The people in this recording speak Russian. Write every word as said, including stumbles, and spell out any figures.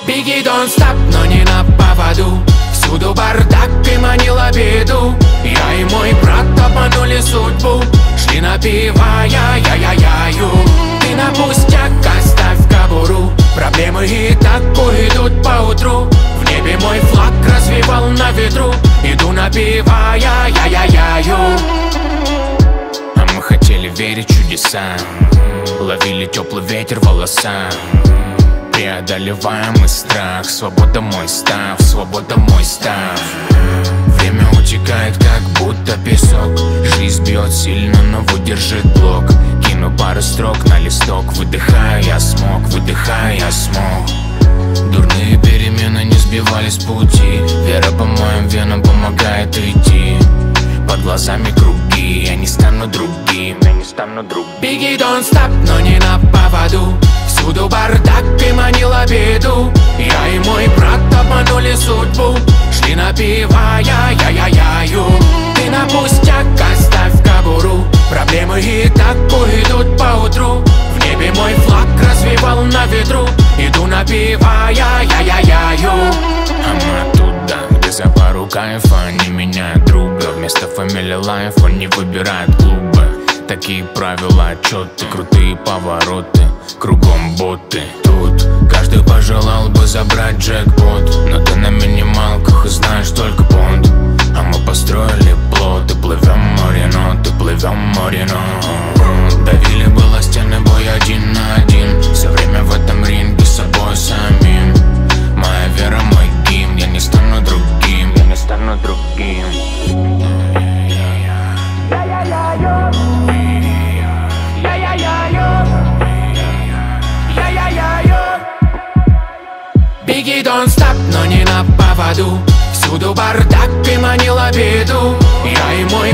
Беги, don't stop, но не на поводу. Всюду бардак и манила беду. Я и мой брат обманули судьбу. Шли напивая я-я-я-ю. Ты на пустяк оставь кобуру. Проблемы и так уйдут поутру. В небе мой флаг развивал на ветру. Иду напивая я-я-я-ю. А мы хотели верить в чудеса. Ловили теплый ветер в волоса. Преодолеваем мы страх. Свобода мой став, свобода мой став. Время утекает, как будто песок. Жизнь бьет сильно, но выдержит блок. Кину пару строк на листок. Выдыхаю, я смог, выдыхаю, я смог. Дурные перемены не сбивали с пути. Вера по моим венам помогает идти. Под глазами круги, я не стану другим, я не стану другим. Беги, don't stop, но не на поводу. Всюду бардак и манила беду. Я и мой брат обманули судьбу. Шли напивая я-я-я-ю. Ты на пустяк оставь кобуру. Проблемы и так уйдут поутру. В небе мой флаг развивал на ветру. Иду напивая я-я-я-ю. А мы оттуда, где за пару кайфа не меняют друга. Вместо фамилии лайф он не выбирает клубы. Такие правила, отчеты, крутые повороты. Кругом боты. Тут каждый пожелал бы забрать джекпот. Но ты на минималках и знаешь только понт. А мы построили плот и плывем море ноты, плывем море нот. Давили было стены, бой один на один. Все время в этом ринге с собой самим. Моя вера, мой гимн. Я не стану другим, я не стану другим. Беги, don't stop, но не на поводу. Всюду бардак и манила беду. Я и мой